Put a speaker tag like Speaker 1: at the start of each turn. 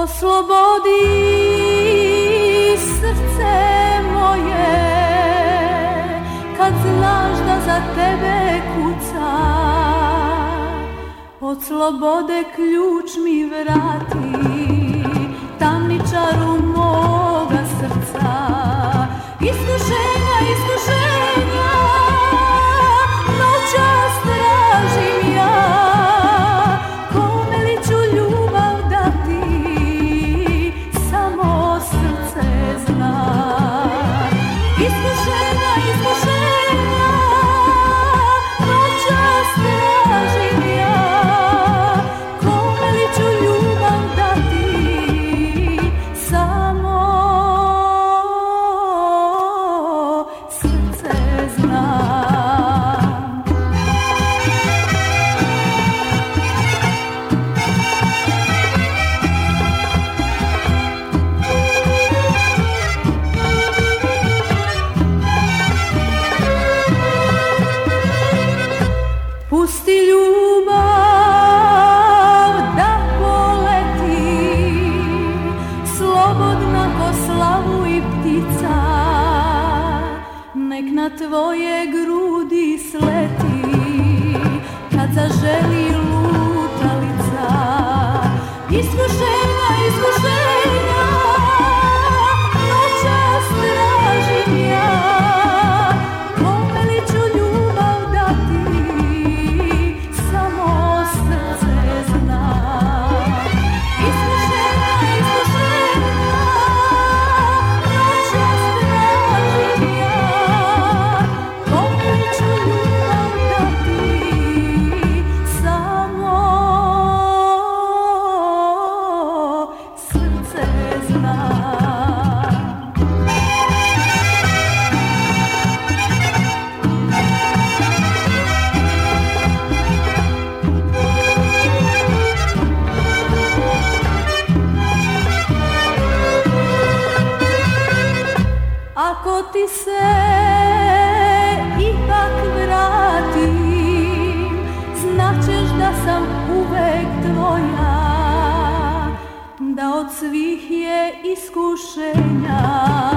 Speaker 1: Oslobodi srce moje, kad znaš da za tebe kuca. Od slobode ključ mi vrati, tamničaru moga srca. Iskušenja, iskušenja, noćas tražim ja. Kome li ću ljubav dati, samo srce zna. Iskušenja, iskušenja, noćas tražim ja. Kome li ću ljubav dati, samo srce zna. Pusti ljubav da poleti, slobodna ko slavu i ptica. Nek na tvoje grudi sleti, kad zaželi lutalica. Iskušenja, iskušenja, noćas tražim ja. Kome li ću ljubav dati, samo srce zna. Iskušenja, iskušenja, noćas tražim ja. Kome li ću ljubav dati, samo srce zna. Ako ti se ipak vratim, znaćeš da sam uvek tvoja, da od svih je iskušenja